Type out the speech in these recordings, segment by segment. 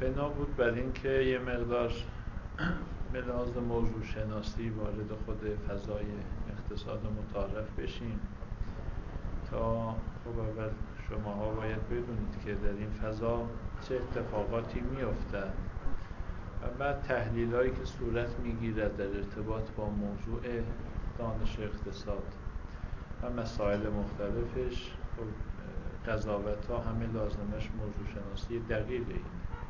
بنا بود بر این که یه مقدار به لحاظ موضوع شناسی وارد خود فضای اقتصاد متعارف بشیم تا خب اول شماها باید بدونید که در این فضا چه اتفاقاتی میافتد و بعد تحلیل‌هایی که صورت میگیرد در ارتباط با موضوع دانش اقتصاد و مسائل مختلفش. خب قضاوت‌ها همه لازمش موضوع شناسی دقیق اینه.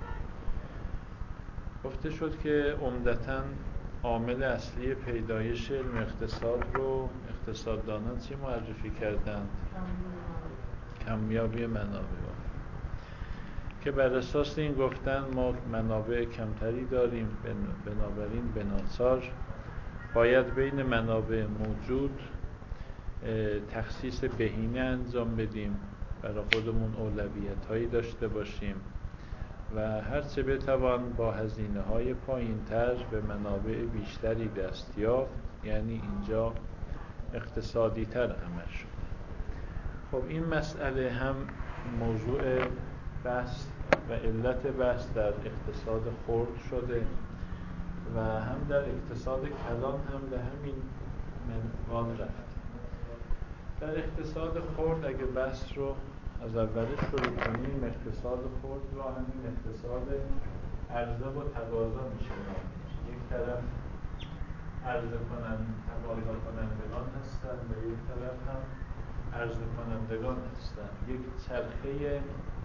گفته شد که عمدتاً عامل اصلی پیدایش علم اقتصاد رو اقتصاددانان چی معرفی کردند؟ کمیابی منابع، که بر اساس این گفتن ما منابع کمتری داریم، بنابراین به ناچار باید بین منابع موجود تخصیص بهینه انجام بدیم، برای خودمون اولویت‌هایی داشته باشیم و هرچه بتوان با هزینه‌های پایین‌تر به منابع بیشتری دست یافت، یعنی اینجا اقتصادی‌تر عمل شد. خب این مسئله هم موضوع بحث و علت بحث در اقتصاد خرد شده و هم در اقتصاد کلان هم به همین منوال رفت. در اقتصاد خرد اگه بحث رو از اولش شروع کنیم، اقتصاد خرد رو همین اقتصاد عرضه و تقاضا می‌شناسیم. یک طرف عرضه تقاضا کنندگان هستند و یک طرف هم عرضه کنندگان هستند. یک چرخه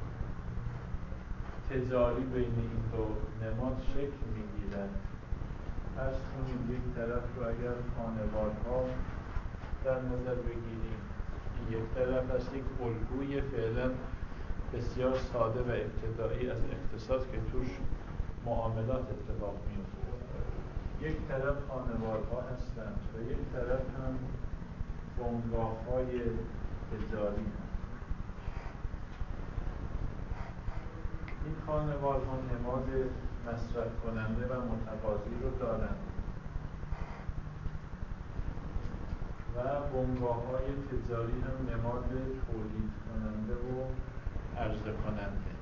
تجاری بین این دو نماد شکل می‌گیرد. فرض کنید یک طرف رو اگر خانوارها در نظر بگیریم، یک طرف از یک الگوی فعلا بسیار ساده و ابتدایی از اقتصاد که توش معاملات اتفاق میفته، یک طرف خانوارها هستند و یک طرف هم بنگاه‌های تجاری هستند. این خانوارها نماد مصرف کننده و متقاضی رو دارند و بنگاه‌های تجاری هم نماد تولید کننده و عرضه کننده.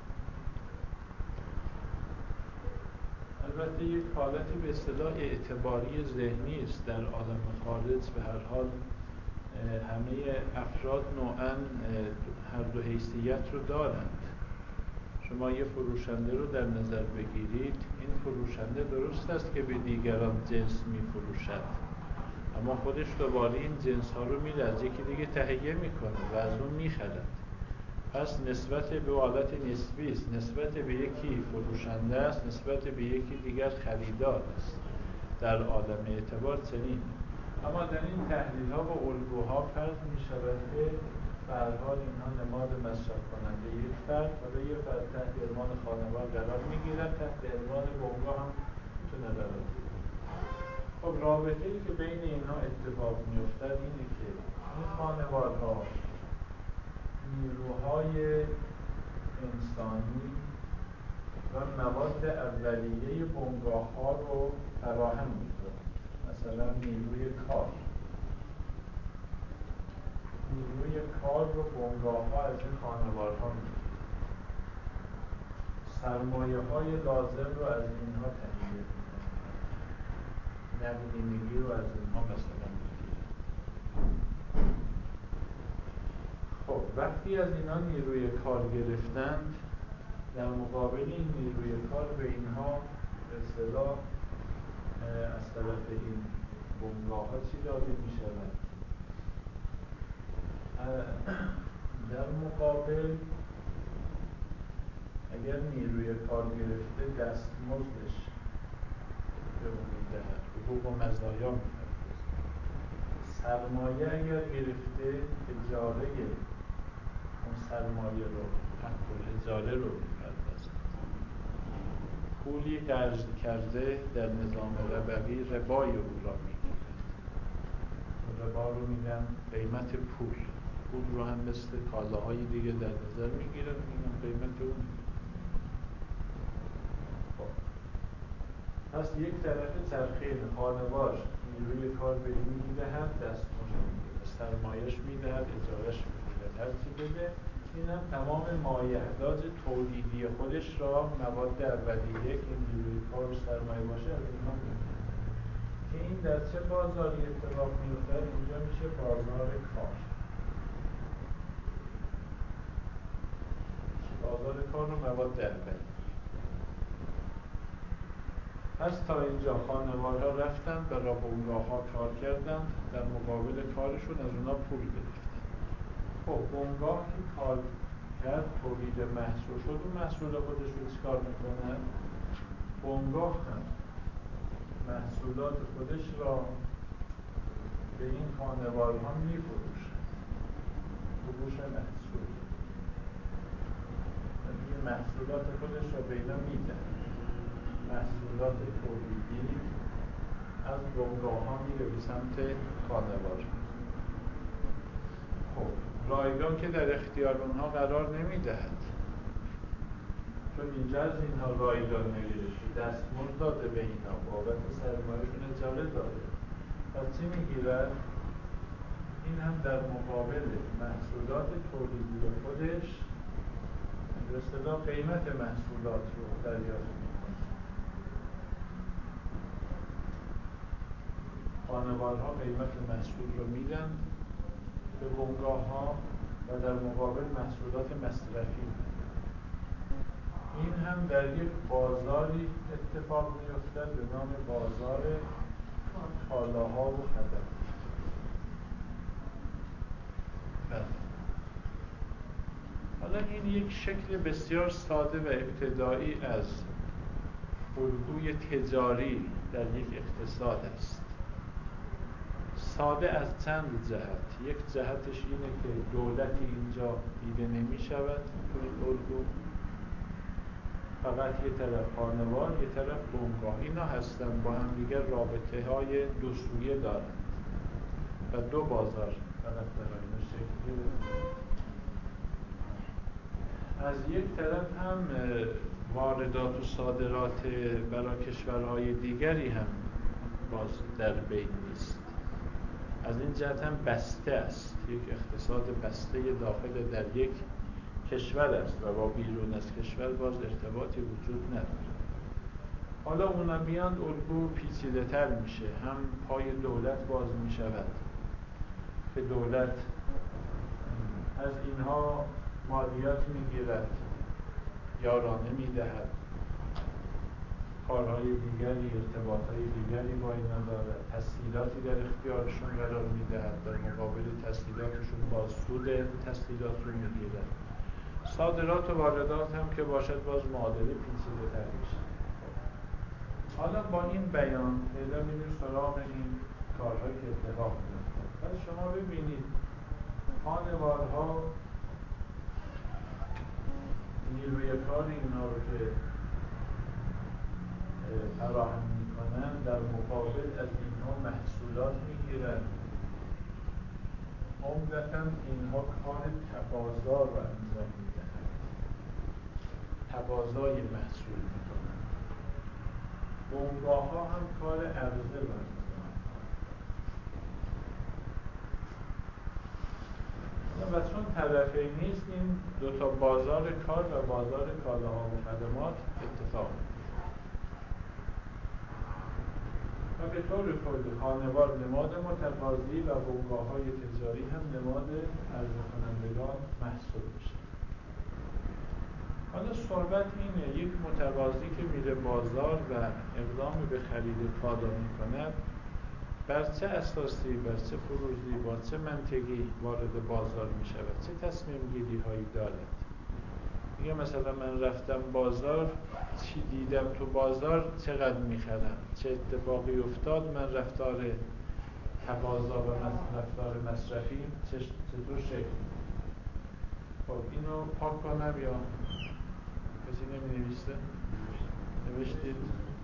البته یک حالتی به اصطلاح اعتباری ذهنی است. در عالم خارج به هر حال همه افراد نوعاً هر دو حیثیت رو دارند. شما یه فروشنده رو در نظر بگیرید، این فروشنده درست است که به دیگران جنس می‌فروشد، اما خودش دوباره این جنس ها رو میره از یکی دیگه تهیه میکنه و از اون میخرد. پس نسبت به حالت نسبی است. نسبت به یکی فروشنده است، نسبت به یکی دیگر خریدار است. در عالم اعتبار چنین. اما در این تحلیل ها و الگوها فرض می شود که به هر حال اینها نماد مصرف کننده یک فرد و به یک فرد تحت عنوان خانوار قرار می گیرد، تحت عنوان بنگاه هم میتونه قرار بگیرد. خب رابطه‌ای که بین اینها اتفاق می‌افتد اینه که این خانوارها نیروهای انسانی و مواد اولیه بنگاه‌ها رو فراهم می‌کنند. مثلا نیروی کار رو بنگاه‌ها از این خانوارها می‌گیرند. سرمایه‌های لازم رو از اینها تهیه می‌کنند. نقدینگی رو از اینها مثلا می‌گیرند. خب وقتی از اینا نیروی کار گرفتند، در مقابل این نیروی کار به اینها به اصطلاح از طرف این بنگاه‌ها چی داده می‌شود؟ در مقابل اگر نیروی کار گرفته دستمزدش به اون می‌دهد، حقوق و مزایا می‌پردازد. سرمایه اگر گرفته اجاره اون سرمایه رو، حق الاجاره رو می‌پردازد. پولی که ارز کرده در نظام ربوی ربای او را می‌گیرد. ربا رو میگن قیمت پول رو هم مثل کالاهای دیگه در نظر می‌گیرن، میگن قیمت اون. پس یک طرف چرخه خانوار نیروی کار به این می‌دهد، دستمزد می‌گیرد، سرمایه‌اش می‌دهد، اجاره‌اش می‌گیرد، هر چی بده این هم تمام مایحتاج تولیدی خودش را مواد اولیه که نیروی کار و سرمایه باشه از اینها میگیره که این در چه بازاری اتفاق میفته؟ اینجا میشه بازار کار. بازار کار و مواد اولیه. پس تا اینجا خانوارها رفتن برای بنگاه‌ها کار کردند، در مقابل کارشون از اونا پول گرفتن. خب بنگاه که کار کرد، تولید محصول شد، اون محصول خودش رو چیکار میکنه؟ بنگاه هم محصولات خودش را به این خانوارها میفروشه، فروش محصول، یعنی محصولات خودش را به اینا میده. محصولات تولیدی از بنگاه ها میره به سمت خانوار. خب رایگان که در اختیار اونها قرار نمیدهد، چون اینجا از اینها رایگان نگرفته، دستمزد داده به اینا، بابت سرمایه‌شون اجاره داده. پس چی میگیرد؟ این هم در مقابل محصولات تولیدی خودش به اصطلاح قیمت محصولات رو دریافت میکنه. خانوارها قیمت محصول رو میدن به بنگاه ها و در مقابل محصولات مصرفی. این هم در یک بازاری اتفاق می‌افتد به نام بازار کالاها و خدمات. حالا این یک شکل بسیار ساده و ابتدایی از الگوی تجاری در یک اقتصاد است. ساده از چند جهت. یک جهتش اینه که دولتی اینجا دیده نمی شود تو این الگو، فقط یه طرف خانوار، یه طرف بنگاه. اینا هستن با هم دیگر رابطه های دو سویه دارند و دو بازار فقط در اینا شکل گرفته. از یک طرف هم واردات و صادرات برای کشورهای دیگری هم باز در بین نیست. از این جهت هم بسته است، یک اقتصاد بسته داخل در یک کشور است و با بیرون از کشور باز ارتباطی وجود نداره. حالا اونا بیاند الگو پیچیده تر میشه، هم پای دولت باز میشود که دولت از اینها مالیات میگیرد، یارانه میدهد، کارهای دیگری، ارتباطهای دیگری با اینا دارد، تسهیلاتی در اختیارشون قرار میدهد، در مقابل تسهیلاتشون باز سود تسهیلات رو میگیرد. صادرات و واردات هم که باشد باز معادله پیچیده تر میشه. حالا با این بیان پیدا میریم سراغ این کارهایی که اتفاق میفته. پس شما ببینید خانوارها نیروی کار اینا رو که فراهم میکنن، در مقابل از اینها محصولات میگیرن. عمدتاً اینها کار تقاضا رو انجام میدن، تقاضای محصول میکنن. بنگاه ها هم کار عرضه رو انجام میکنن. و چون طرفین نیست، این دوتا بازار کار و بازار کالاها و خدمات اتفاق میفته. و به طور کلی خانوار نماد متقاضی و بنگاه‌های تجاری هم نماد عرضه کنندگان محسوب میشه. حالا صحبت اینه، یک متقاضی که میره بازار و اقدام به خرید کالا میکند، بر چه اساسی، بر چه فروضی، با چه منطقی وارد بازار میشود، چه تصمیم گیری هایی دارد. میگه مثلا من رفتم بازار، چی دیدم تو بازار، چقدر میخرم، چه اتفاقی افتاد، من رفتار تقاضا و رفتار مصرفی چطور شکل میده. خب اینو پاک کنم یا کسی نمی نویسته؟ نوشتید؟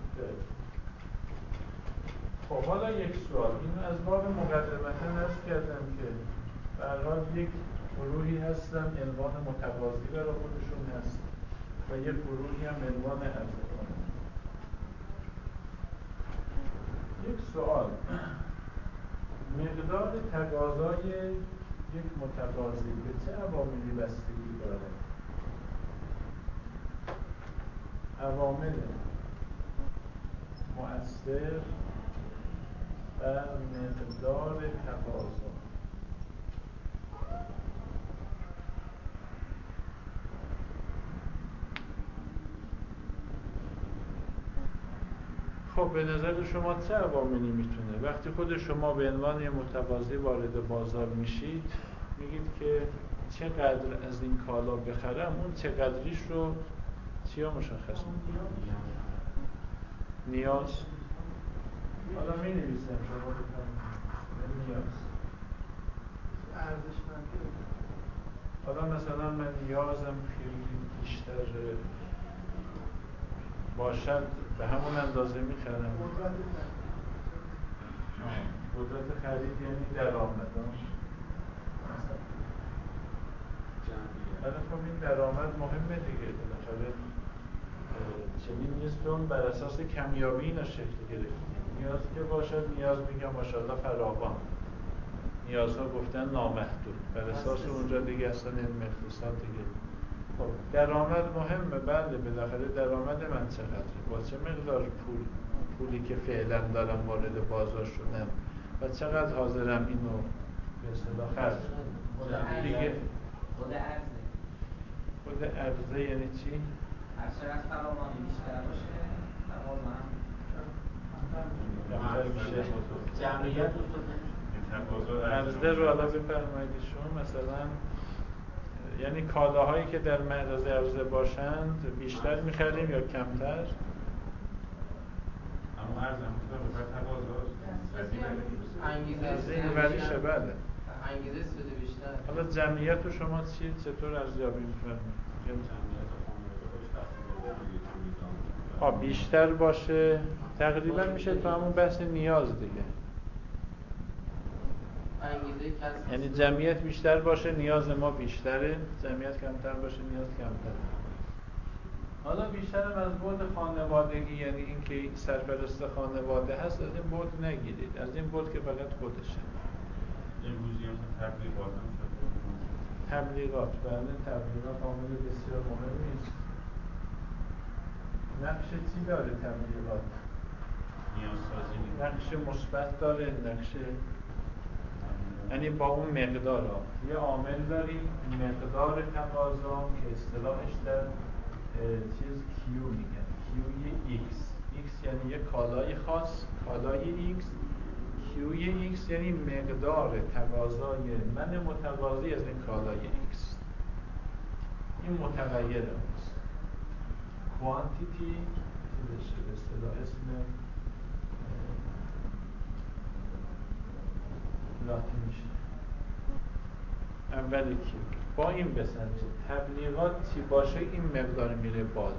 خب حالا یک سوال، اینو از باب مقدمتا عرض کردم که به هر حال یک گروهی هستن عنوان متقاضی برای خودشون هست و یک گروهی هم عنوان عرضه کننده. یک سوال، مقدار تقاضای یک متقاضی به چه عواملی بستگی داره؟ عوامل مؤثر بر مقدار تقاضا. خب به نظر شما چه عواملی میتونه؟ وقتی خود شما به عنوان متقاضی وارد بازار میشید میگید که چقدر از این کالا بخرم، اون چقدریش رو چیا مشخص میکنه؟ نیاز. حالا می نویسم شما بکنید نیاز ارزشمندی. حالا مثلا من نیازم خیلی بیشتر باشد به همون اندازه میخرم. قدرت خرید یعنی درآمد. ولی خب این درآمد مهمه دیگه، بالاخره چنین نیست که اون بر اساس کمیابی اینا شکل گرفتیم. نیاز که باشد، نیاز میگم ماشاءالله فراوان، نیازها گفتن نامحدود، بر اساس اونجا دیگه اصلا علم اقتصاد دیگه. خب درآمد مهمه، بله بالاخره درآمد من چقدره، با چه مقدار پولی که فعلا دارم وارد بازار شدم و چقدر حاضرم اینو به اصطلاح خرج کنم دیگه. خود عرضه یعنی چی؟ هر چقدر فراوانی بیشتر باشه تقاضا هم کمتر میشه. جمعیت عرضه رو حالا بفرمایید شما، مثلا یعنی کالاهایی که در معرض عرضه باشند بیشتر میخریم یا کمتر؟ اما عرضه به تقاضاست. انگیزه اینوریشه. بله انگیزه سود بیشتر. حالا جمعیت رو شما چطور ارزیابی می‌فرمایید؟ بیشتر باشه تقریبا میشه تو همون بحث نیاز دیگه. یعنی جمعیت بیشتر باشه نیاز ما بیشتره، جمعیت کمتر باشه نیاز کمتره. حالا بیشترم از بعد خانوادگی، یعنی اینکه سرپرست خانواده هست، از این بعد نگیرید، از این بعد که فقط خودشه. امروزی هم تبلیغات هم شده. تبلیغات، بله تبلیغات عامل بسیار مهمی است. نقش چی داره تبلیغات؟ نیازسازی. نقش مثبت داره، نقش یعنی با اون مقدار یه عامل داریم، مقدار تقاضا که اصطلاحش در چیز کیو میگن، کیوی ایکس. ایکس یعنی یه کالای خاص، کالای ایکس. کیوی ایکس یعنی مقدار تقاضای من متقاضی از این کالای ایکس. این متغیر است. کوانتیتی به اصطلاح اسم لاتینیش اولی کیو. با این بسنجید تبلیغات چی باشه این مقدار میره بالا،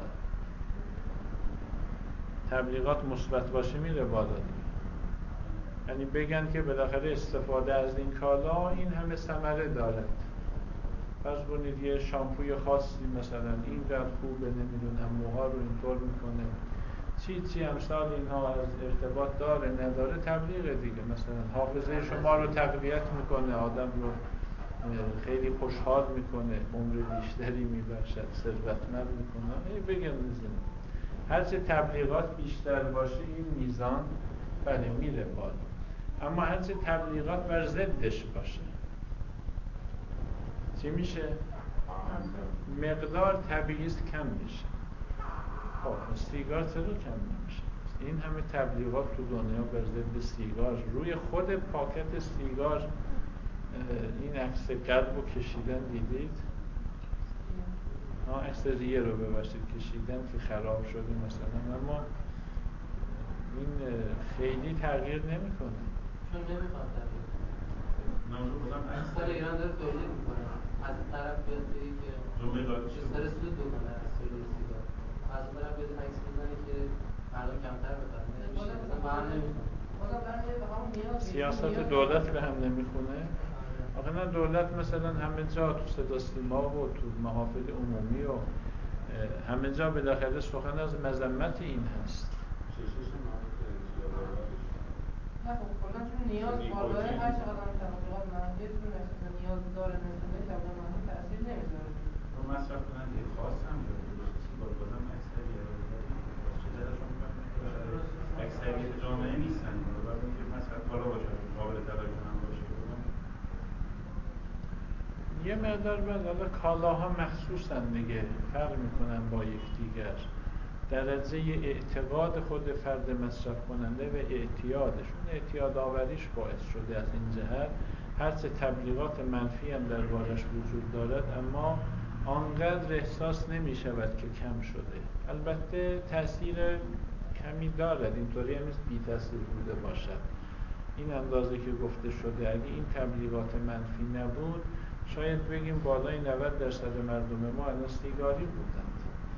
تبلیغات مثبت باشه میره بالا دیگه. یعنی بگن که بالاخره استفاده از این کالا این همه ثمره دارد. فرض کنید یه شامپوی خاصی مثلا اینقدر خوبه، نمیدونم موها رو اینطور میکنه، چی امثال اینها از ارتباط داره نداره، تبلیغ دیگه. مثلا حافظه شما رو تقویت میکنه، آدم رو خیلی خوشحال میکنه، عمر بیشتری میبخشد، ثروتمند میکنه. بگم میزنه هرچه تبلیغات بیشتر باشه این میزان بله میره بالا، اما هرچه تبلیغات بر ضدش باشه چی میشه؟ مقدار طبیعی کم میشه. خب سیگار چرا کم نمیشه؟ این همه تبلیغات تو دنیا بر ضد سیگار، روی خود پاکت سیگار این عکس قلب رو کشیدن دیدید؟ عکس ریه رو ببخشید کشیدن که خراب شده مثلا، اما این خیلی تغییر نمیکنه. چون نمیخواد تغییر کنه. اکثر ایران داره تولید میکنه، از طرف بیاد بگه که بیشتر سود بکنه از تولید سیگار، از اون طرف بیاد عکس بزنه که مردم کمتر بخرن. نمیشه، اصلا با هم نمیخونه. سیاست دولت به هم نمیخونه. آخه نه، دولت مثلا همه جا تو صدا سیما و تو محافل عمومی و همه جا بالاخره سخن از مذمت این هست. نه خب کلا چون نیاز بالاه هر چقدر هم تبلیغات منفی تون نشد نیاز داره نسبت به تبلیغات منفی تاثیر نمیذاره رو مصرف کننده خاص هم داره درست سیگار بازم اکثریت رو داریم چه جلشون میکنیم که اکثریت جامعه نیستن و اینکه مصرف بالا باشه قابل تدارک هم باشه یه مقدار بعد حالا کالاها مخصوصن دیگه فرق میکنن با یکدیگر درجه اعتقاد خود فرد مصرف کننده و اعتیادشون اعتیاد آوریش باعث شده از این جهت هرچه تبلیغات منفی هم دربارش وجود دارد اما آنقدر احساس نمی شود که کم شده. البته تأثیر کمی دارد، اینطوری هم نیست بی تأثیر بوده باشد. این اندازه که گفته شده اگه این تبلیغات منفی نبود شاید بگیم بالای 90% مردم ما الان سیگاری بودند.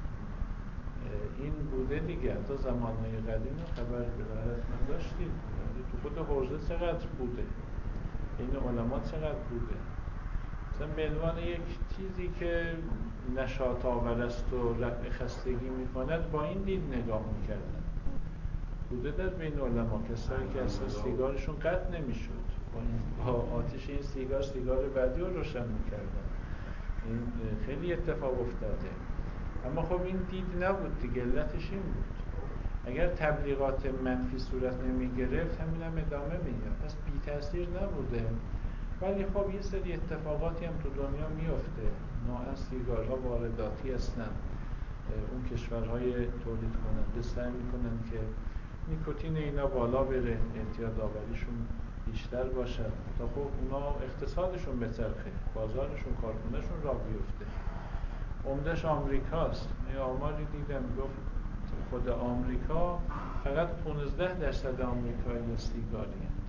این بوده دیگه. تا زمانهای قدیم خبر ببرت من داشتید تو خود حوزه چقدر بوده، این علما چقدر بوده. مثلا به عنوان یک چیزی که نشاط آور است و رفع خستگی میکند با این دید نگاه میکردن. بوده در بین علما کسایی که اصلا سیگارشون قطع نمیشد، با آتش این سیگار بعدی رو روشن میکردن. این خیلی اتفاق افتاده. اما خب این دید نبود دیگه، علتش این بود. اگر تبلیغات منفی صورت نمی گرفت همین هم ادامه می‌یافت، پس بی تأثیر نبوده. ولی خب یه سری اتفاقاتی هم تو دنیا میفته. نوعا سیگارها وارداتی هستن، اون کشورهای تولید کننده سعی میکنن که نیکوتین اینا بالا بره، اعتیاد آوریشون بیشتر باشد تا خب اونا اقتصادشون بچرخه، بازارشون، کارخونهشون راه بیفته. عمده‌اش آمریکاست. یه آماری دیدم گفت خود آمریکا فقط 15% آمریکایی سیگاری هست.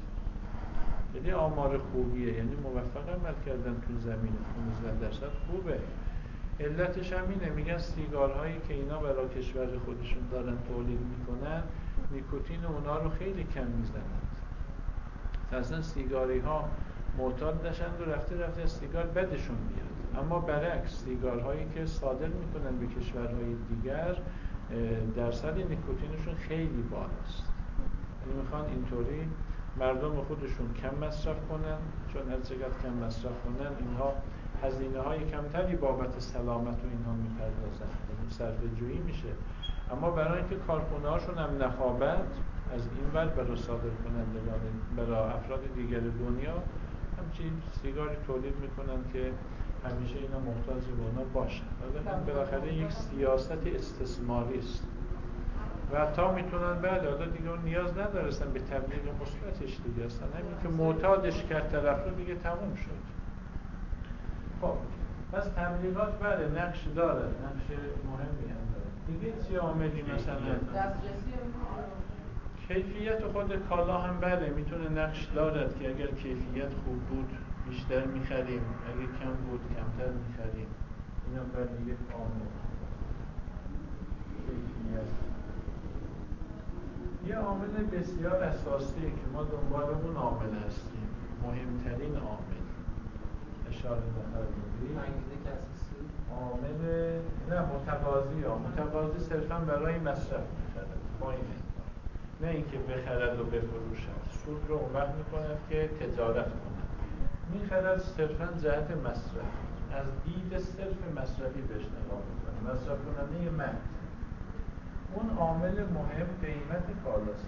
یعنی آمار خوبیه، یعنی موفق عمل کردن تو زمین. 15% خوبه. علتش هم اینه، میگن سیگارهایی که اینا برای کشور خودشون دارن تولید میکنن نیکوتین اونا رو خیلی کم میزنند. اصلا سیگاری ها معتاد نشن و رفته سیگار بدشون میاد. اما برعکس سیگارهایی که صادر میکنن به کشورهای دیگر درصد نیکوتینشون خیلی بالاست. یعنی میخوان اینطوری مردم خودشون کم مصرف کنن، چون هر چقدر کم مصرف کنن اینها هزینه های کمتری بابت سلامت و اینها میپردازن، یعنی صرفه جویی میشه. اما برای اینکه کارخونه هاشون هم نخوابد از این ور برای صادر کنندگان، برای افراد دیگر دنیا همچین سیگاری تولید میکنن که همیشه اینا محتاج به اونا باشن. این بالاخره یک سیاست استثماری است و حتی میتونن بعد حالا دیگه اون نیاز ندارستن به تبلیغ مثبتش دیگه، اصلا همین که معتادش کرد طرف رو دیگه تموم شد. خب پس تبلیغات بله نقش داره، نقش مهمی هم داره. دیگه چی عاملی مثلا دسترسی کیفیت خود کالا هم بله میتونه نقش دارد که اگر کیفیت خوب بود بیشتر میخریم، اگر کم بود کمتر میخریم. اینا بله یک عامل. کیفیت یه عامل بسیار اساسیه که ما دنبال اون عامل هستیم، مهمترین عامل. اشاره نفرمودید انگیزه کسب سود، عامل نه متقاضی صرفا برای مصرف میخرد با این اعتبار، نه اینکه بخرد و بفروشد. سود رو اون وقت میکند که تجارت کند، میخرد صرفا جهت مصرف، از دید صرف مصرفی بهش نگاه میکنه، مصرف کننده مرد. اون عامل مهم قیمت کالاست،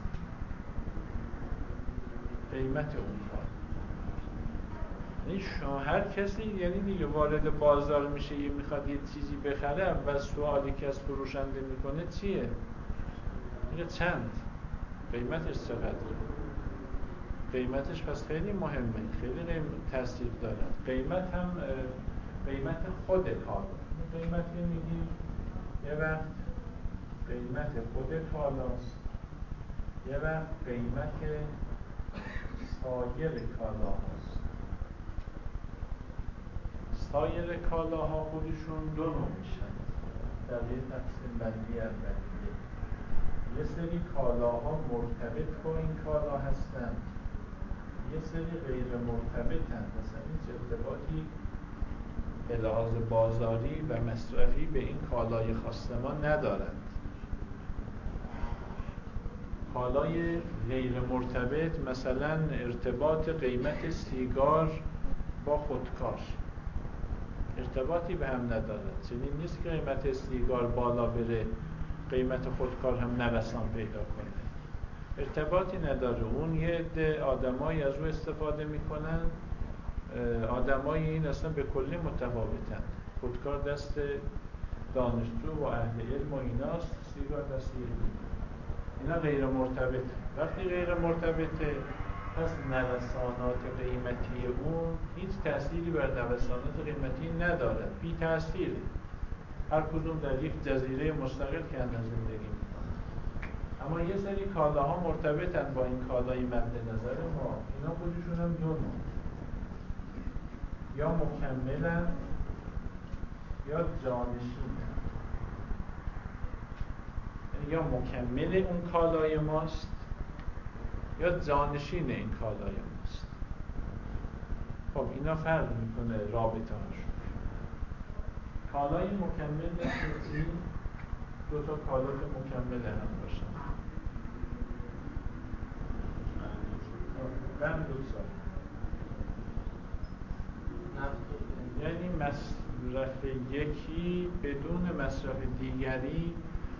قیمت اون کالا. یعنی شما هر کسی یعنی دیگه وارد بازار میشه یه میخواد یه چیزی بخره، اول سوالی که از فروشنده میکنه چیه؟ میگه چند؟ قیمتش چقدره؟ قیمتش پس خیلی مهمه، خیلی تاثیر دارد. قیمت هم قیمت خود کالا. قیمتی میگی یه وقت قیمت خود کالاست، یه وقت قیمت سایر کالاهاست. سایر کالاها خودشون دو نوع میشن در یه تقسیم بندی اولیه. یه سری کالاها مرتبط با این کالا هستن، یه سری غیر مرتبطن، مثلا هیچ ارتباطی به لحاظ بازاری و مصرفی به این کالای خاص ما ندارند. کالای غیر مرتبط، مثلا ارتباط قیمت سیگار با خودکار ارتباطی به هم ندارد. چنین نیست که قیمت سیگار بالا بره قیمت خودکار هم نوسان پیدا کنه، ارتباطی نداره. اون یه عده آدمایی از او استفاده میکنن، آدمای این اصلا به کلی متفاوتن. خودکار دست دانشجو و اهل علم و ایناست، سیگار دست یه اینا غیر مرتبطه. وقتی غیر مرتبطه پس نوسانات قیمتی اون هیچ تأثیری بر نوسانات قیمتی نداره، بی تأثیره. هر کدوم در یک جزیره مستقل که زندگی میکنن. اما یه سری کالاها مرتبطن با این کالای مد نظر ما، اینا خودشون هم دو نوع، یا مکملن یا جانشینن. یا مکمل اون کالای ماست یا جانشین این کالای ماست. خب اینا فرق میکنه رابطه هاشون. کالای مکمل مثل این دو تا کالا که مکمل هم باشن. قند و سا یعنی مصرف یکی بدون مصرف دیگری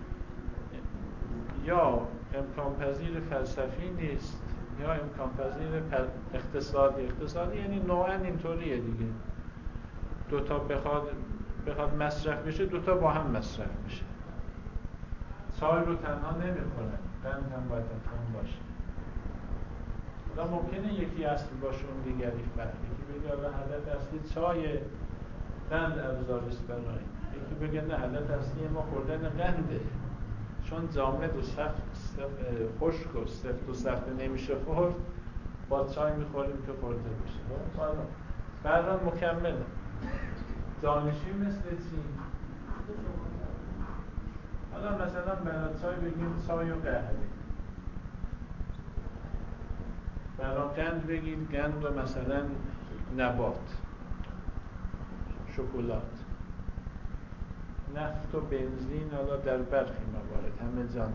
یا امکان پذیر فلسفی نیست یا امکان پذیر اقتصادی یعنی نوعاً اینطوریه دیگه. دوتا بخواد مصرف بشه، دوتا با هم مصرف میشه. چای رو تنها نمیخورن، قند هم باید حتما باشه. حالا ممکنه یکی اصل باشه اون دیگری فرق. یکی بگه حالا هدف اصلی چای، قند ابزاریست برای این. یکی بگه نه هدف اصلی ما خوردن قنده، چون جامد و خشک و سفت و سخت نمیشه خورد، با چای میخوریم که خورده بشه. حالا برای مکمله. دانشی مثل چی؟ حالا مثلا برای چای بگیم چای و قهوه، برای قند بگید قند و مثلا نبات، شکلات. نفت و بنزین حالا در برخی موارد همه جان.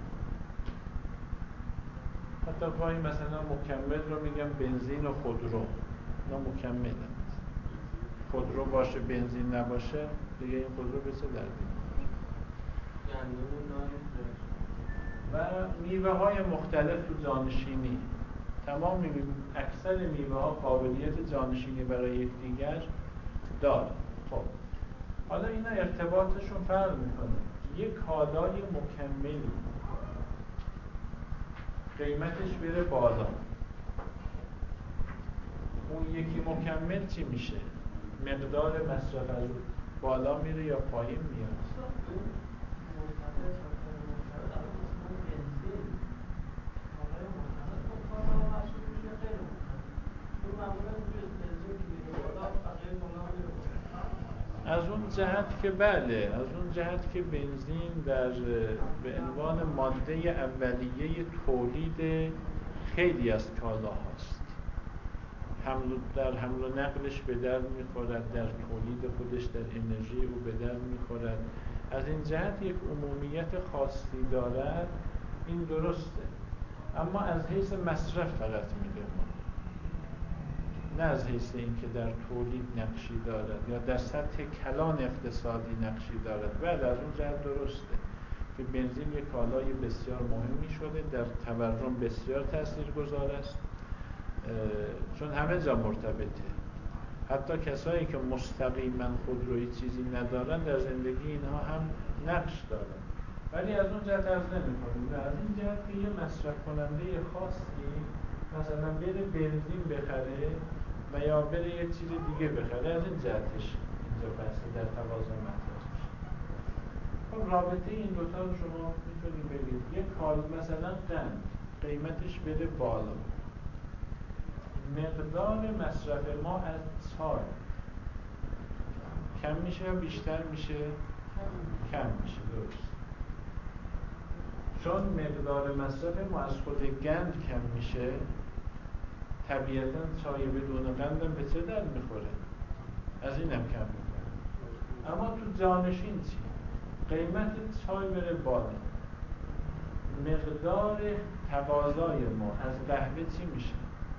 حتی گاهی مثلا مکمل رو میگم بنزین و خودرو، اینا مکمل هم. خودرو باشه بنزین نباشه دیگه این خودرو به چه دردی میخوره؟ و میوه های مختلف تو جانشینی، تمام اکثر میوه ها قابلیت جانشینی برای یکدیگر داره. خب حالا اینا ارتباطشون فرق میکنه. یک کالای مکملی قیمتش بره بالا، اون یکی مکمل چی میشه؟ مقدار مصرف از بالا میره یا پایین میاد؟ از اون جهت که بله، از اون جهت که بنزین به عنوان ماده اولیه تولید خیلی از کالاهاست. در حمل و نقلش به درد میخورد، در تولید خودش، در انرژی او به درد میخورد. از این جهت یک عمومیت خاصی دارد، این درسته. اما از حیث مصرف فقط میگم، نه از حیث اینکه در تولید نقشی دارد یا در سطح کلان اقتصادی نقشی دارد. بله از اون جهت درسته که بنزین یک کالای بسیار مهمی شده، در تورم بسیار تاثیرگذار است، چون همه جا مرتبطه. حتی کسایی که مستقیما خودرویی چیزی ندارن در زندگی اینها هم نقش دارن. ولی از اون جهت عرض نمی‌کنیم، نه از این جهت که یه مصرف کننده خاصی مثلا بره بنزین بخره و یا بره یه چیز دیگه بخره، از این جهتش اینجا بحث در تقاضا مطرح میشه. خب رابطه این دوتا رو شما میتونید بگید. یک کال مثلا قند قیمتش بره بالا، مقدار مصرف ما از چای کم میشه یا بیشتر میشه؟ کم میشه. درست. چون مقدار مصرف ما از خود قند کم میشه، طبیعتاً چای بدون قندم به چه درد میخوره؟ از اینم کم میکنه. اما تو جانشین چی؟ قیمت چای بره بالا، مقدار تقاضای ما از قهوه چی میشه؟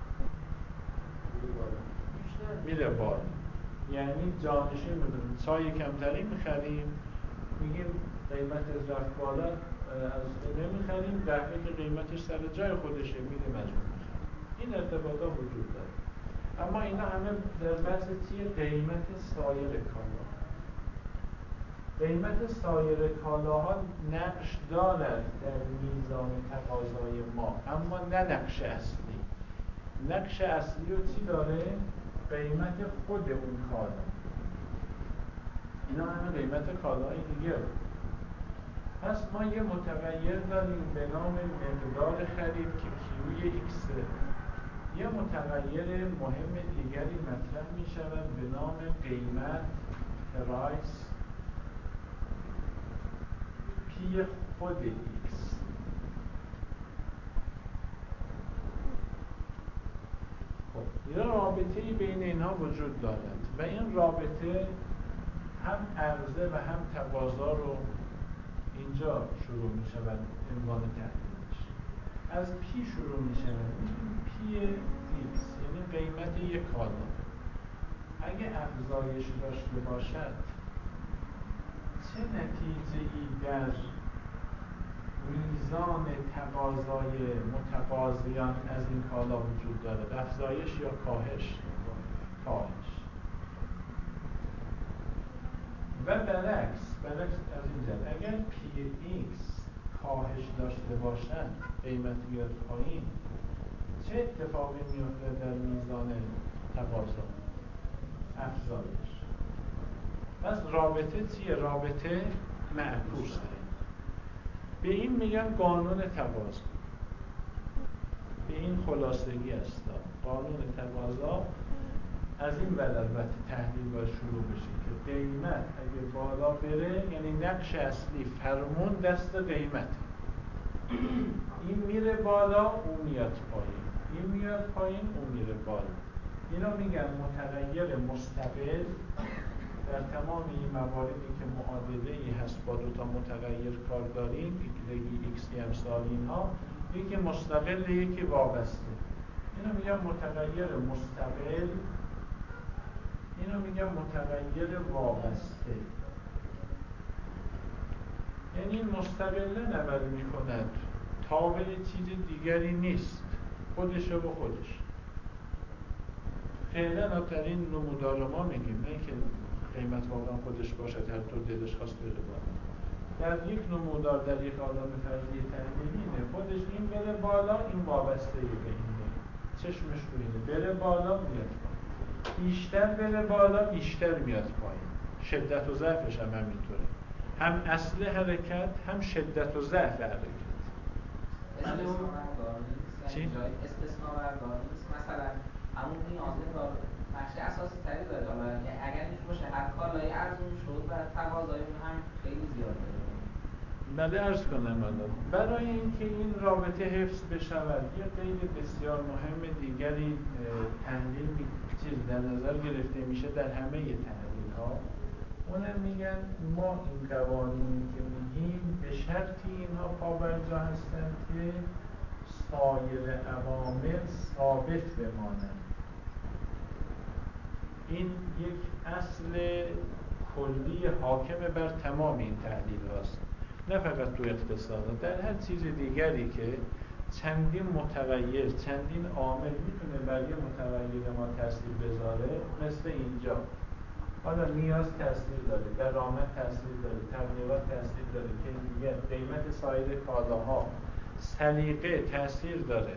میره بالا. یعنی جانشین میدونیم چای کمتری میخریم، میگیم قیمتش رفت بالا، از نمیخریم، قهوه که قیمتش سر جای خودشه میریم از اون میخریم. این ارتباطا وجود داره. اما اینا همه در بحث چیه؟ قیمت سایر کالا. قیمت سایر کالاها نقش دارد در میزان تقاضای ما، اما نه نقش اصلی. نقش اصلی رو چی داره؟ قیمت خود اون کالا. اینا همه قیمت کالای دیگه. پس ما یه متغیر داریم به نام مقدار خرید که کیوی ایکسه. یه متغیر مهم دیگری مطرح می شود به نام قیمت پرایس پی خود ایکس. خب یه رابطه‌ای بین اینها وجود دارد و این رابطه هم عرضه و هم تقاضا رو اینجا شروع می شود عنوان تحلیلش. از پی شروع می شود. پی ایکس یعنی قیمت یک کالا اگه افزایش داشته باشد چه نتیجه‌ای در میزان تقاضای متقاضیان از این کالا وجود دارد؟ افزایش یا کاهش؟ کاهش. و برعکس از این جهت اگر پی ایکس کاهش داشته باشد، قیمت بیاد پایین، چه اتفاقی میفته در میزان تقاضا؟ افزایش. پس رابطه چیه؟ رابطه معکوسه. به این میگن قانون تقاضا. به این خلاصگی است. قانون تقاضا از این ور البته تحلیل باید شروع بشه که قیمت اگه بالا بره یعنی نقش اصلی فرمون دست قیمت. این میره بالا اون میاد پایین، این میاد پایین اون میره بالا. اینا میگن متغیر مستقل. در تمام این مواردی که معادله‌ای هست با دو تا متغیر کار داریم، یکی ایکس امثال اینها، یکی مستقل یکی وابسته. اینا میگن متغیر مستقل، اینا میگن متغیر وابسته. یعنی این مستقله عمل میکند، تابع چیز دیگری نیست، خودشه و خودش. فعلا در این نمودار ما میگیم نه که قیمت واقعا خودش باشد هر طور دلش خواست بره بالا. در یک نمودار در یک عالم فرضی تحلیلینه، خودش این بره بالا این وابسته به اینه، چشمش رو اینه، بره بالا میاد پایین، بیشتر بره بالا بیشتر میاد پایین. شدت و ضعفش هم همینطوره، هم اصل حرکت هم شدت و ضعف حرکت. استثناء بردار نیست، یعنی جای استثناء بردار نیست. مثلا همون نیاز انگار نقش اساسی تری داره. حالا اگر اینجور باشه هر کالایی ارزون شد و تقاضای اون هم خیلی زیاد داره. بله عرض کنم الان برای اینکه این رابطه حفظ بشود یه قید بسیار مهم دیگری تحلیل در نظر گرفته میشه در همه تحلیل ها. اونم میگن ما این قوانینی که میگیم به شرطی اینها پابرجا هستند که سایر عوامل ثابت بمانند. این یک اصل کلی حاکم بر تمام این تحلیل هاست، نه فقط تو اقتصاد، در هر چیز دیگری که چندین متغیر چندین عامل میتونه بر یه متغیر ما تاثیر بذاره. مثل اینجا حالا نیاز تاثیر داره، درآمد تاثیر داره، تبلیغات تاثیر داره، کیفیت، قیمت سایر کالاها، سلیقه تاثیر داره،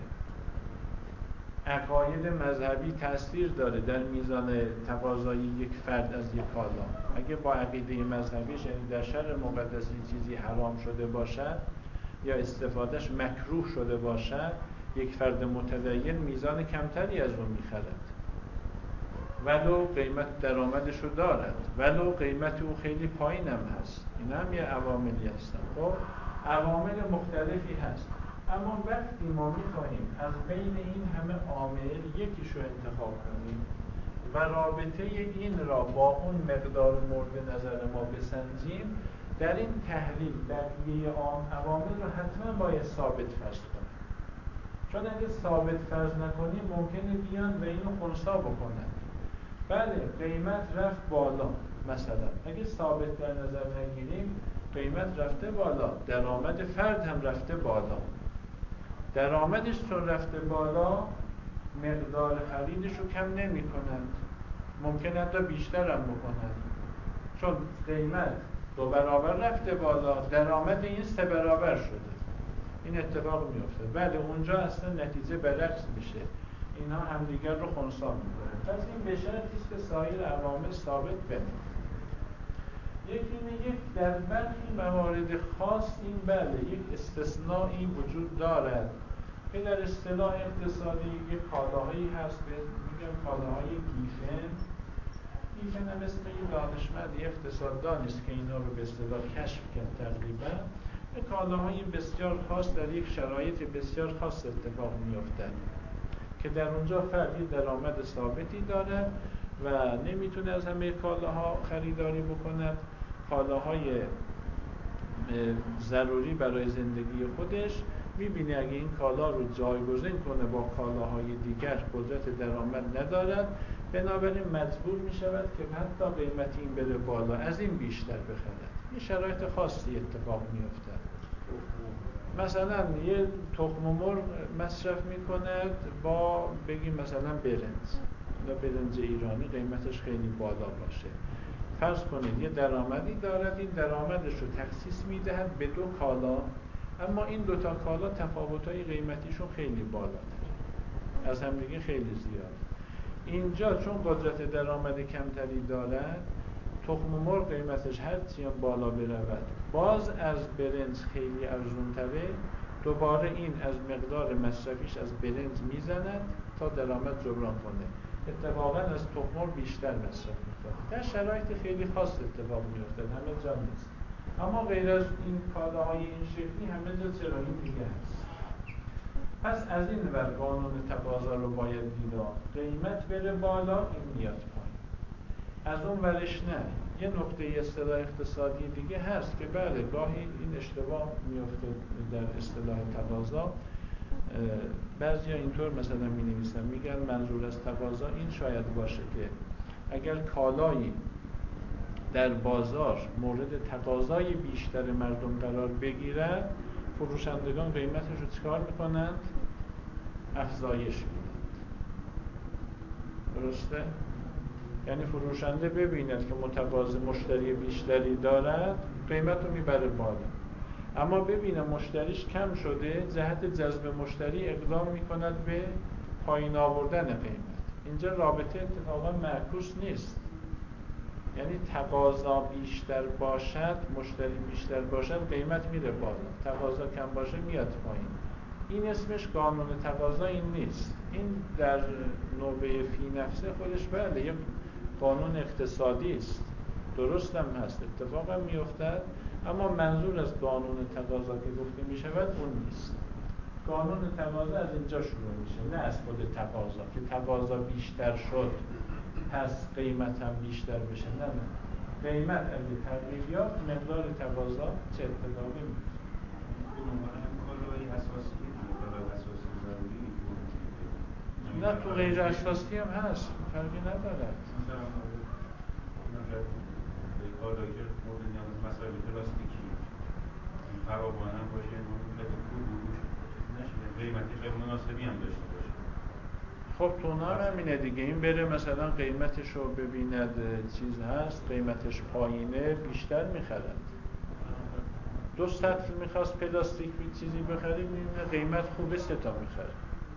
عقاید مذهبی تاثیر داره در میزان تقاضای یک فرد از یک کالا. اگه با عقیده مذهبیش یعنی در شرع مقدسی چیزی حرام شده باشد یا استفادهش مکروه شده باشد، یک فرد متدین میزان کمتری از اون میخرد ولو قیمت درآمدش رو دارد، ولو قیمت او خیلی پایین هم هست. این هم یه عواملی هستن. خب عوامل مختلفی هست، اما وقتی ما میخواهیم از بین این همه عامل یکیشو انتخاب کنیم و رابطه این را با اون مقدار مورد نظر ما بسنجیم، در این تحلیل بقیه عوامل رو حتما باید ثابت فرض کنیم، چون اگه ثابت فرض نکنیم ممکنه بیان و اینو خنثی بکنن. بله قیمت رفت بالا، مثلا اگه ثابت در نظر نگیریم قیمت رفته بالا، درآمد فرد هم رفته بالا. درآمدش چون رفته بالا مقدار خریدش رو کم نمی کنند، ممکن حتی بیشتر هم بکنند، چون قیمت 2 برابر رفته بالا، درآمد این 3 برابر شده. این اتفاق میفته. بله اونجا اصلا نتیجه برعکس میشه، اینها همدیگر رو خنثی میکنند. پس این به شرطی است که سایر عوامل ثابت بمونه. یک در برخی موارد خاص این بله یک استثنایی وجود دارد که در اصطلاح اقتصادی یک کالاهایی هست که میگن کالاهای گیفن هم اسم این دانشمند اقتصاددان است که اینا رو به اصطلاح کشف کرد. تقریبا کالاهای بسیار خاص در یک شرایط بسیار خاص اتفاق میافتد که در اونجا فردی درآمد ثابتی دارد و نمیتونه از همه کالاها خریداری بکند، کالاهای ضروری برای زندگی خودش میبینه اگه این کالا رو جایگزین کنه با کالاهای دیگر قدرت درآمد ندارد، بنابراین مجبور میشود که حتی قیمت این بره بالا از این بیشتر بخرد. این شرایط خاصی اتفاق میافتد. مثلا یه تخم مرغ مصرف میکند با بگیم مثلا برنج ایرانی قیمتش خیلی بالا باشه، فرض کنید یه درآمدی دارد، این درآمدش رو تخصیص میدهد به 2 کالا، اما این 2 تا کالا تفاوت‌های قیمتیشون خیلی بالاتر، از هم دیگه خیلی زیاد. اینجا چون قدرت درآمد کمتری دارد، تخم مرغ قیمتش هرچی هم بالا برود باز از برنج خیلی ارزونتره، دوباره این از مقدار مصرفیش از برنج میزند تا درآمد جبران کنه، اتفاقا از تخم مرغ بیشتر مصرف میکنه. در شرایط خیلی خاص اتفاق میفته، همه جا نیست. اما غیر از این کالاهای این شکلی همه جا چرا این دیگه هست. پس از این ور قانون تقاضا رو باید دید، قیمت بره بالا این میاد پایین. از اون ورش نه. یه نقطه اصطلاح اقتصادی دیگه هست که بله گاهی این اشتباه میفته در اصطلاح تقاضا. بعضیا اینطور مثلا می نویسن، میگن منظور از تقاضا این شاید باشه که اگر کالایی در بازار مورد تقاضای بیشتر مردم قرار بگیرد، فروشندگان قیمتش رو چکار میکنند؟ افزایش میدند. درسته؟ یعنی فروشنده ببیند که متقاضی مشتری بیشتری دارد، قیمت رو میبره بالا. اما ببینه مشتریش کم شده، جهت جذب مشتری اقدام میکند به پایین آوردن قیمت. اینجا رابطه اتفاقا معکوس نیست. یعنی تقاضا بیشتر باشد، مشتری بیشتر باشد، قیمت میره بالا. تقاضا کم باشه میاد پایین. این اسمش قانون تقاضا این نیست. این در نوبه فی نفسه خودش بله یک قانون اقتصادی است. درست هم هست، اتفاق هم میافتد، اما منظور از قانون تقاضا که گفته میشود اون نیست. قانون تقاضا از اینجا شروع میشه، نه از خود تقاضا که تقاضا بیشتر شد پس قیمت هم بیشتر بشه. نه قیمت اگه تغییر یافت مقدار تقاضا چه اتفاقی میفته. کالای اساسی کالای اساسی ضروری نه تو غیر اساسی هم هست، فرقی ندارد. مثلا کالایی که مورد نیاز مسائل پلاستیکی فراوان هم باشه، خیلی خوب نشه، قیمتی خیلی مناسبی هم داشته باشه. خب تو هم همینه دیگه، این بره مثلا قیمتش رو ببیند چیز هست، قیمتش پایینه، بیشتر میخرد. 2 سطل میخواست پلاستیک چیزی بخری، میبینه قیمت خوبه 3 تا میخره.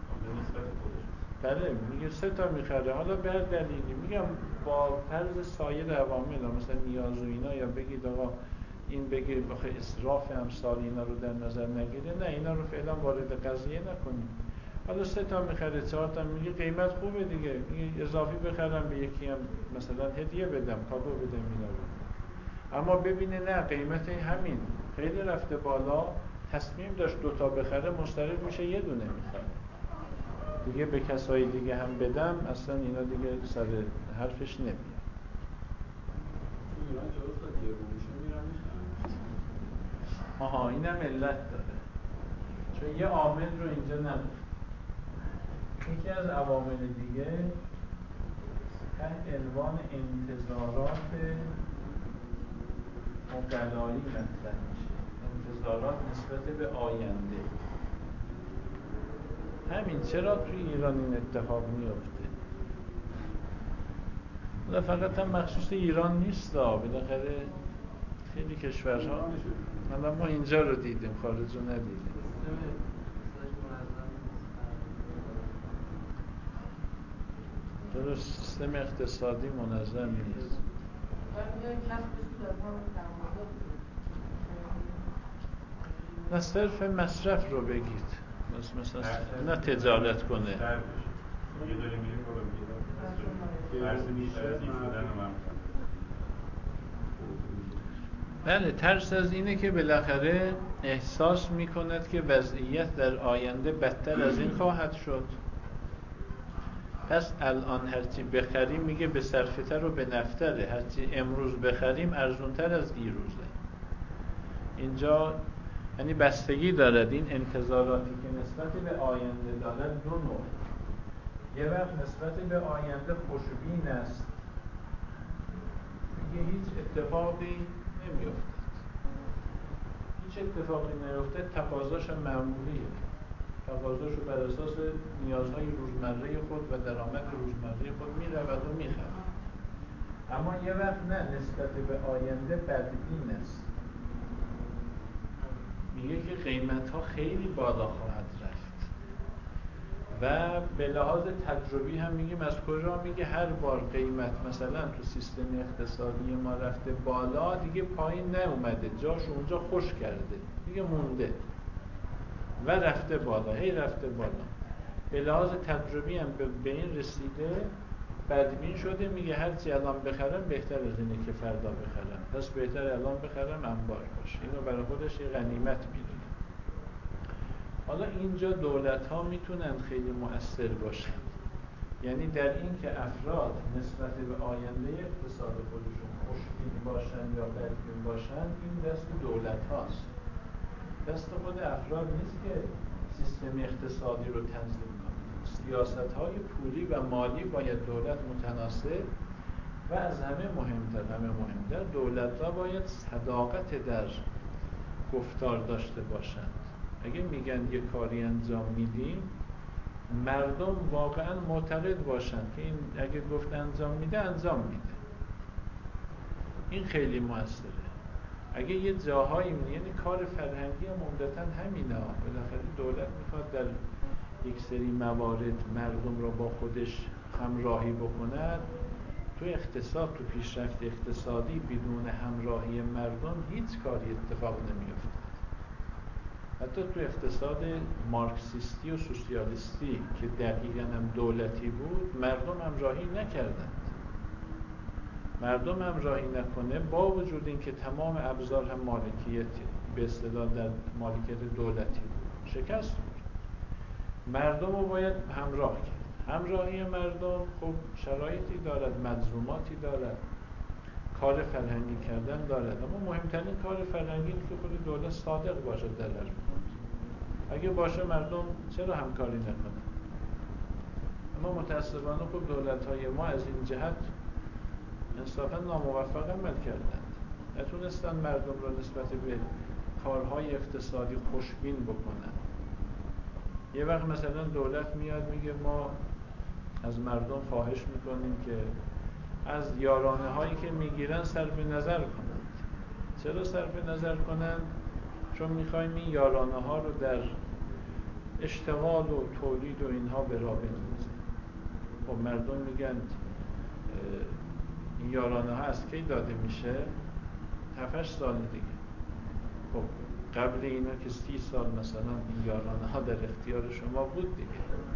بله میگه 3 تا میخره، حالا به هر دلیلی. میگم با فرض سایر عوامل مثلا نیاز و اینا، یا بگید آقا این بگه بخواه اسراف امثال اینا رو در نظر نگیره، نه اینا رو فعلا وارد قضیه نکنیم. حالا 3 تا میخره 4 تا، میگه قیمت خوبه دیگه، میگه اضافی بخرم به یکی هم مثلا هدیه بدم، کادو بدم اینا رو. اما ببینه نه قیمت همین خیلی رفته بالا، تصمیم داشت 2 تا بخره، مضطرب میشه 1 دونه میخره دیگه، به کسای دیگه هم بدم، اصلا اینا دیگه سر حرفش نمیاد. تو ایران درست تا دیگه روشه میرن میخرن آها اینم علت داره، چون یه عامل رو اینجا نگفت. یکی از عوامل دیگه عنوان انتظارات مقلایی مطرح میشه، انتظارات نسبت به آینده. همین چرا توی ایران این اتفاق میفته؟ حالا فقط هم مخصوص ایران نیست، بالاخره خیلی کشورها، حالا ما اینجا رو دیدیم، خارج رو ندیدیم. درست، سیستم اقتصادی منظم نیست. نه صرف مصرف رو بگید، مثلا نه تجارت کنه. یه داری میریم کلمبیا ترس بیشتر از این شدن رو من بله، ترس از اینه که بالاخره احساس میکند که وضعیت در آینده بدتر از این خواهد شد. پس الان هرچی بخریم میگه به صرفه‌تر و به نفتره، هرچی امروز بخریم ارزونتر از دیروزه. اینجا یعنی بستگی دارد این انتظاراتی که نسبت به آینده دارد دو نوع. یه وقت نسبت به آینده خوشبین است، میگه هیچ اتفاقی نمیافتد، هیچ اتفاقی نیفتد، تقاضاش معمولیه، تقاضاشو بر اساس نیازهای روزمره خود و درآمد روزمره خود میرود و میخرد. اما یه وقت نه، نسبت به آینده بدبین است، میگه که قیمت‌ها خیلی بالا خواهد رفت و به لحاظ تجربی هم میگیم از کجا، میگه هر بار قیمت مثلا تو سیستم اقتصادی ما رفته بالا، دیگه پایین نیومده، جاشو اونجا خوش کرده، دیگه مونده و رفته بالا، هی رفته بالا. به لحاظ تجربی هم به این رسیده، بدبین شده، میگه هرچی الان بخرم بهتر از اینه که فردا بخرم، پس بهتر الان بخرم انبار باشه. اینو برای خودش یه غنیمت میدونه. حالا اینجا دولت‌ها میتونن خیلی مؤثر باشن، یعنی در این که افراد نسبت به آینده اقتصاد خودشون خوشبین باشن یا بدبین باشن، این دست دولت هاست، دست خود افراد نیست که سیستم اقتصادی رو تنظیم کنه. سیاست‌های پولی و مالی باید دولت متناسب و از همه مهمتر دولت‌ها باید صداقت در گفتار داشته باشند. اگه میگن یه کاری انجام میدیم، مردم واقعا معتقد باشن که این اگه گفت انجام میده انجام میده. این خیلی موثره. اگه یه جاهایی یعنی کار فرهنگی هم عمدتاً همینا، بالاخره دولت میخواد در یک سری موارد مردم رو با خودش همراهی بکند. تو اقتصاد، تو پیشرفت اقتصادی بدون همراهی مردم هیچ کاری اتفاق نمیفته. حتی تو اقتصاد مارکسیستی و سوسیالیستی که دقیقاً هم دولتی بود، مردم همراهی نکردند. مردم همراهی نکنه، با وجود اینکه تمام ابزار هم مالکیتی به اصطلاح در مالکیت دولتی بود، شکست بود. مردم رو باید همراه کرد. همراهی مردم خب شرایطی دارد، ملزوماتی دارد، کار فرهنگی کردن دارد، اما مهمترین کار فرهنگی اینه که خود دولت صادق باشه در هر موضوع. اگه باشه مردم چرا همکاری نکنن؟ اما متاسفانه خب دولت‌های ما از این جهت انصافا ناموفق عمل کردند، نتونستن مردم رو نسبت به کارهای اقتصادی خوشبین بکنن. یه وقت مثلا دولت میاد میگه ما از مردم خواهش میکنیم که از یارانه هایی که میگیرن صرف نظر کنند. چرا صرف نظر کنند؟ چون میخوایم این یارانه ها رو در اشتغال و تولید و اینها به راه بندازیم. خب مردم میگن این یارانه ها از کی داده میشه؟ 7-8 سال دیگه. خب قبل اینا که 30 سال مثلا این یارانه ها در اختیار شما بود دیگه،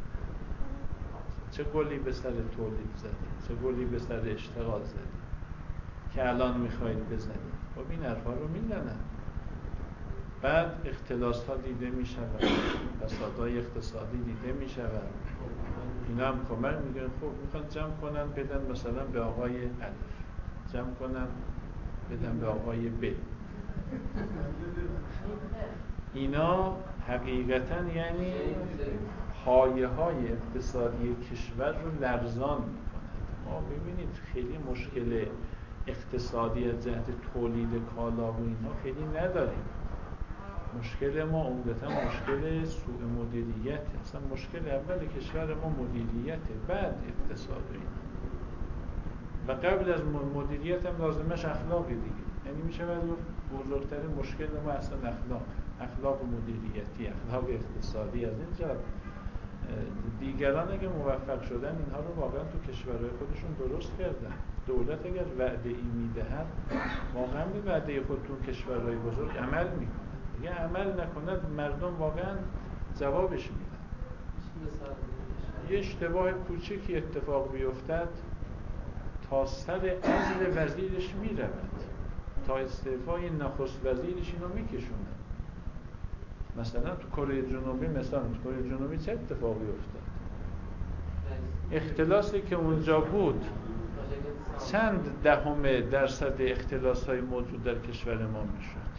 چه گلی به سر تولید زدی، چه گلی به سر اشتغال زدی که الان میخواید بزنید؟ خب این حرفا رو میزنن. بعد اختلاس ها دیده میشود، فسادهای اقتصادی دیده میشود. اینا هم کمک میگن، خب میخوان جمع کنن بدن مثلا به آقای الف، جمع کنن بدن به آقای ب. اینا حقیقتاً یعنی پایه‌های اقتصادی کشور رو لرزان می‌کنند. ما ببینید خیلی مشکل اقتصادی از جهت تولید کالا و اینها خیلی نداریم. مشکل ما عمدتاً مشکل سوء مدیریته. اصلا مشکل اول کشور ما مدیریته، بعد اقتصاد و اینا. و قبل از مدیریت هم لازمش اخلاقی دیگه. یعنی میشه بزرگترین مشکل ما اصلا اخلاق مدیریتی، اخلاق اقتصادی. از اینجا دیگران اگه موفق شدن اینها رو واقعا تو کشورهای خودشون درست کردن. دولت اگر وعده ای میدهد واقعا به وعده خودتون کشورهای بزرگ عمل میکنه. دیگه عمل نکند مردم واقعا جوابش میدن. یه اشتباه کوچکی اتفاق بیفتد تا سر عزل وزیرش میرود، تا استعفای نخست وزیرش اینو میکشونه. مثلا تو کره جنوبی تو کره جنوبی چه اتفاقی افتاد؟ اختلاسی که اونجا بود چند دهم درصد اختلاس‌های موجود در کشور ما میشد.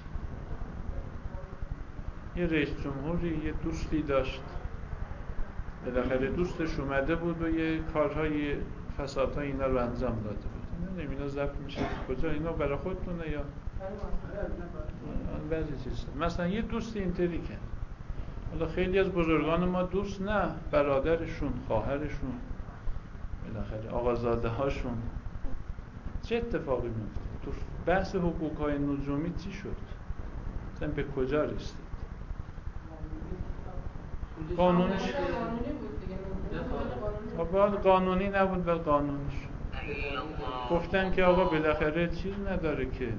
یه رئیس جمهوری یه دوستی داشت، بالاخره دوستش اومده بود و یه کارهای فسادهای اینا رو انجام داده بود. اینا ضبط میشه کجا؟ اینا برای خودتونه یا بعضی چیزا؟ مثلا یه دوستی اینطوری کرد. حالا خیلی از بزرگان ما دوست نه، برادرشون، خواهرشون، بالاخره آقازاده هاشون. چه اتفاقی میفته؟ تو بحث حقوق‌های نجومی چی شد؟ مثلا به کجا رسید؟ قانونی قانونی نبود ولی قانونی شد. گفتن که آقا بالاخره چیز نداره که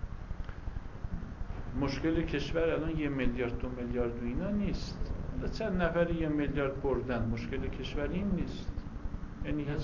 مشکل کشور الان 1 میلیارد 2 میلیارد و اینا نیست. حالا چند نفر 1 میلیارد بردن، مشکل کشور این نیست. یعنی هیچ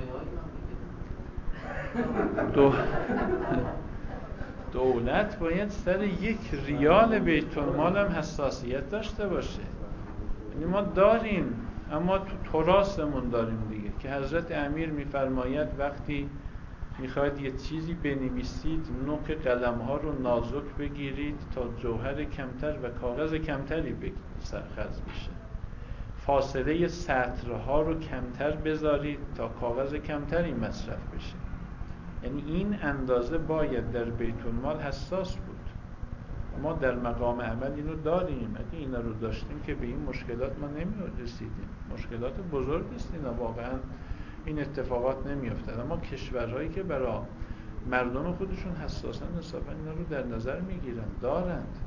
دولت باید سر 1 ریال بیت المال هم حساسیت داشته باشه. یعنی ما داریم اما تو تراثمون داریم دیگه، که حضرت امیر میفرماید وقتی میخواید یه چیزی بنویسید نوک قلم‌ها رو نازک بگیرید تا جوهر کمتر و کاغذ کمتری خرج بشه، فاصله سطرها رو کمتر بذارید تا کاغذ کمتری مصرف بشه. یعنی این اندازه باید در بیت المال حساس بود. ما در مقام عمل اینو داریم. اگه اینا رو داشتیم که به این مشکلات ما نمی‌رسیدیم. مشکلات بزرگی است اینا، واقعا این اتفاقات نمی‌افتاد. اما کشورهایی که برای مردم خودشون حساسن حساباً اینا رو در نظر میگیرن، دارند.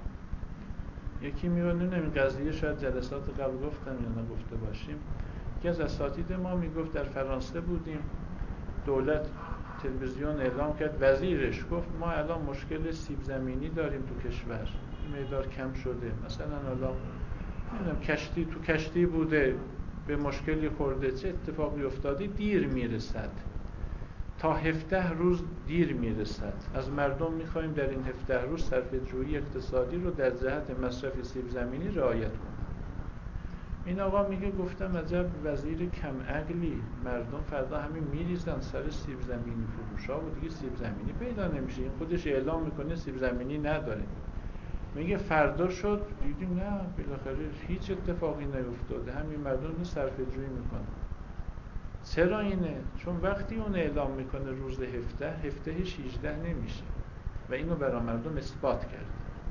یکی میونه این قضیه شاید جلسات قبل گفتم یا نگفته باشیم. یکی از اساتید ما میگفت در فرانسه بودیم، دولت تلویزیون اعلام کرد، وزیرش گفت ما الان مشکل سیب زمینی داریم تو کشور، مقدار کم شده. مثلا الان نمیدونم کشتی بوده به مشکلی خورده، چه اتفاقی افتاده، دیر میرسد، تا 17 روز دیر میرسد. از مردم میخوایم در این 17 روز صرفه‌جویی اقتصادی رو در جهت مصرف سیب زمینی رعایت کنند. این آقا میگه گفتم عجب وزیر کم عقلی، مردم فردا همین میریزن سر سیب زمینی فروشا و دیگه سیب زمینی پیدا نمیشه. این خودش اعلام میکنه سیب زمینی نداره. میگه فردا شد دیدیم نه، بالاخره هیچ اتفاقی نیفتاده، همین مردم صرفه جویی میکنن. چرا اینه؟ چون وقتی اون اعلام میکنه روز 17 16 نمیشه و اینو برای مردم اثبات کرد.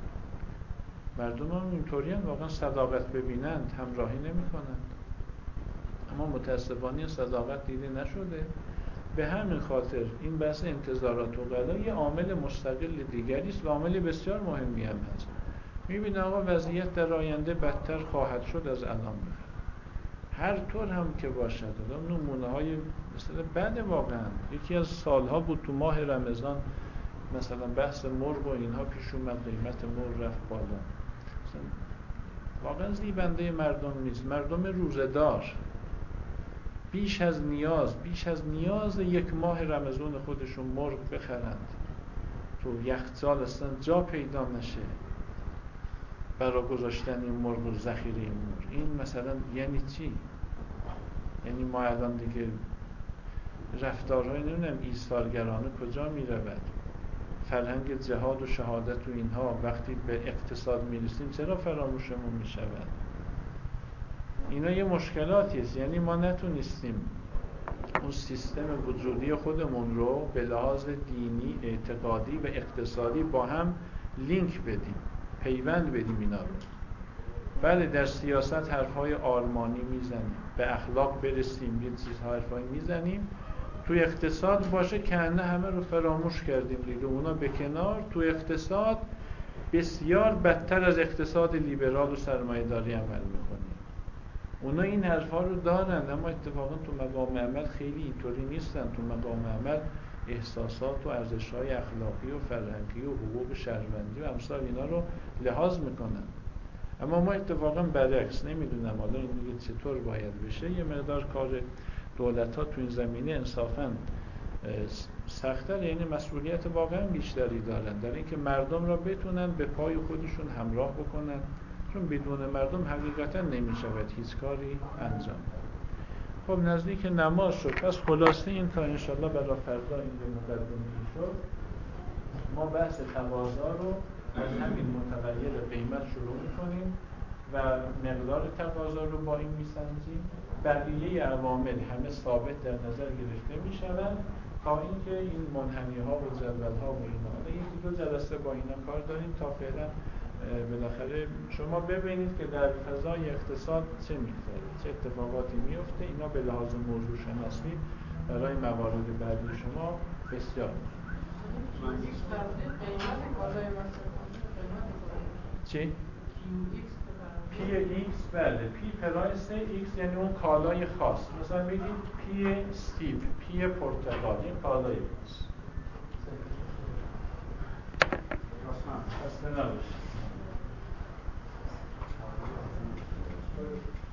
مردم هم اینطوری هم واقعا صداقت ببینند همراهی نمی کنند. اما متاسفانه صداقت دیده نشده. به همین خاطر این بحث انتظارات و غلا یه عامل مستقل دیگری است و عامل بسیار مهمی هم هست. میبینه آقا وضعیت در آینده بدتر خواهد شد از الان بخیر. هر طور هم که باشد، نمونه های مثلا بعد واقعا یکی از سالها بود تو ماه رمضان مثلا بحث مرغ و اینها پیش اومد، قیمت مرغ رفت بالا. واقعا زیبنده مردم نیست، مردم روزدار بیش از نیاز 1 ماه رمضان خودشون مرغ بخرند، تو یخچال اصلا جا پیدا نشه برای گذاشتن این مرغ و ذخیره این مرغ. این مثلا یعنی چی؟ یعنی ما الان دیگه رفتارهای نمیدونم ایثارگرانه کجا می رود؟ فرهنگ جهاد و شهادت و اینها وقتی به اقتصاد میرسیم چرا فراموشمون میشود؟ اینا یه مشکلاتی است. یعنی ما نتونستیم اون سیستم وجودی خودمون رو به لحاظ دینی، اعتقادی و اقتصادی با هم لینک بدیم، پیوند بدیم اینا رو. بله در سیاست حرفای آرمانی میزنیم، به اخلاق برسیم یه چیزها حرفای میزنیم، تو اقتصاد باشه که همه رو فراموش کردیم دیگه، اونا به کنار. تو اقتصاد بسیار بدتر از اقتصاد لیبرال و سرمایه‌داری عمل میکنیم. اونا این حرفا رو دارن اما اتفاقا تو مقام عمل خیلی اینطوری نیستن. تو مقام عمل احساسات و ارزش‌های اخلاقی و فرهنگی و حقوق شهروندی و امثال اینا رو لحاظ میکنن. اما ما اتفاقا برعکس. نمیدونم حالا این دیگه چطور باید بشه. یه مقدار کار دولت‌ها تو این زمینه انصافاً سخت‌تر، یعنی مسئولیت واقعا بیشتری دارن در اینکه مردم را بتونن به پای خودشون همراه بکنن، چون بدون مردم حقیقتا نمیشود هیچ کاری انجام داد. خب نزدیک نماز شد، پس خلاصه این تا انشالله برای فردا این به مقدمه شد. ما بحث تقاضا رو از همین متغیر قیمت شروع میکنیم و مقدار تقاضا رو با این میسنجیم. بقیه عوامل همه ثابت در نظر گرفته میشوند تا اینکه این منحنی ها و جدول ها و اینا. یکی دو جلسه با اینا کار داریم تا فعلا بالاخره شما ببینید که در فضای اقتصاد چه میگذره، چه اتفاقاتی میفته. اینا به لحاظ موضوع شناسی برای موارد بعدی شما بسیار چی؟ پی ایکس، بله پی پرایس ایکس یعنی اون کالای خاص. مثلا بگید پی استیو، پی پرتقال، این کالای خاص. خسته نباشید.